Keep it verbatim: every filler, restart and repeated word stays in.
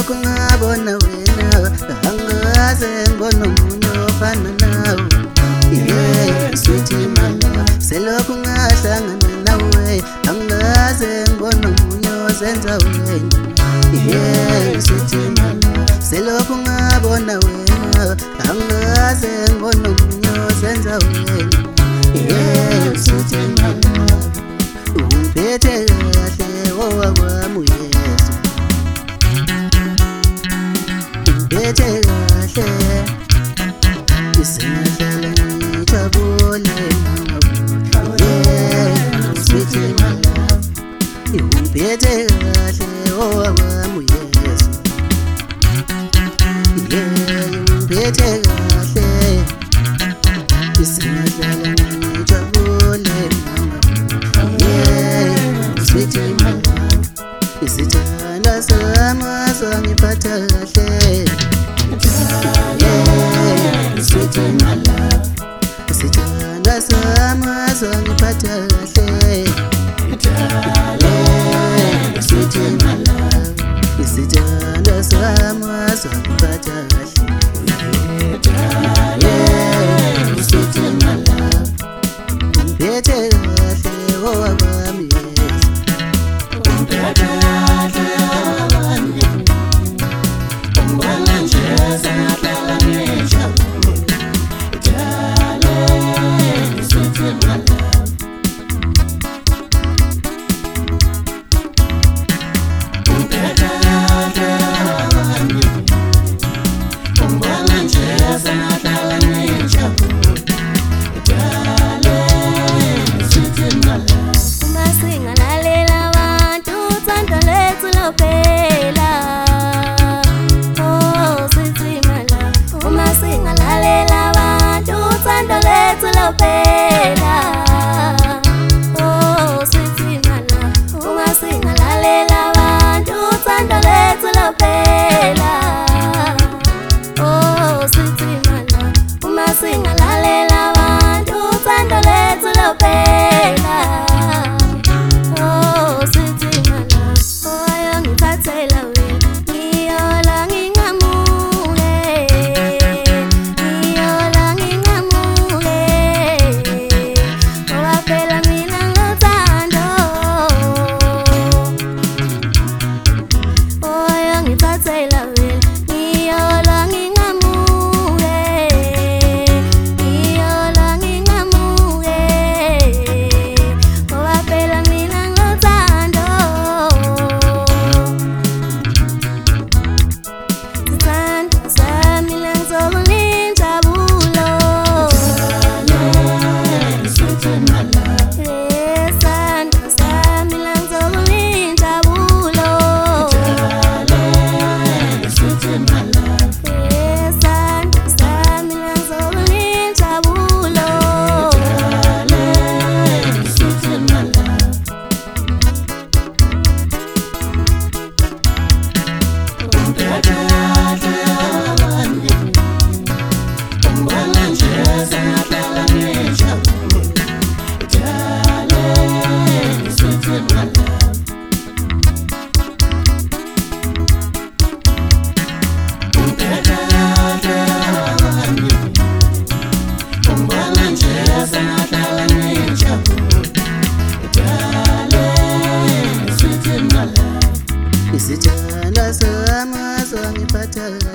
selokhu ngabona wena angaze ngibona umuntu ofana nawe. Yeah, sweet my love, selokhu ngahlangana nawe angaze ngibona umuntu ozenza wena. Yeah, sweet my love, selokhu ngabona wena angaze ngibona umuntu ozenza wena. Yeah, sweet my love, ungiphethe kahle owakwami Yesu, ungiphethe kahle isingahlala ngijabule nawe. Yeah, sweet my love, ungiphethe kahle owakwami Yesu. Yeah, ungiphethe kahle isingahlala ngijabule nawe. Yeah, sweet my love, isithanda sami sangiphatha kahle. Yeah, sweet my love, isithanda sami sangiphatha kahle. Yeah, sweet my love, isithanda sami sangiphatha kahle. Yeah, sweet my love, ungiphethe kahle owakwami Yesu, ungiphethe kahle owakwami. Ungibona nje sengahlala ngijabule. Darling, sweet my love, ungiphethe kahle owakwami. Ungibona nje sengahlala ngijabule. Darling, sweet my love. Uma singalalela abantu uthando lethu lophela. Oh sweet my love, uma singalalela abantu uthando lethu lophela. Oh sweet my love, uma singalalela abantu uthando lethu lophela. Oh sweet my love, uma singalalela abantu uthando lethu lophela. Oh sweet my love, oh ngiphathela wena ngiyola ngingamuke, ngiyola ngingamuke. Ngoba phela mina nginothando. Oh ngiphathela wena ngiyola ngingamuke, ngiyola ngingamuke. Ngoba phela mina nginothando. Sithanda sami langizokulinjabulo. Sweet my love, Sithanda sami langizokulinjabulo. sweet my love, Sithanda sami langizokulinjabulo. sweet my love, ungiphethe kahle owakwami. Ungibona nje sengahlala ngijabule. Darling, sweet my love, ungiphethe kahle owakwami. Ungibona nje sengahlala ngijabule. Darling, sweet my love, isithanda sami sangiphatha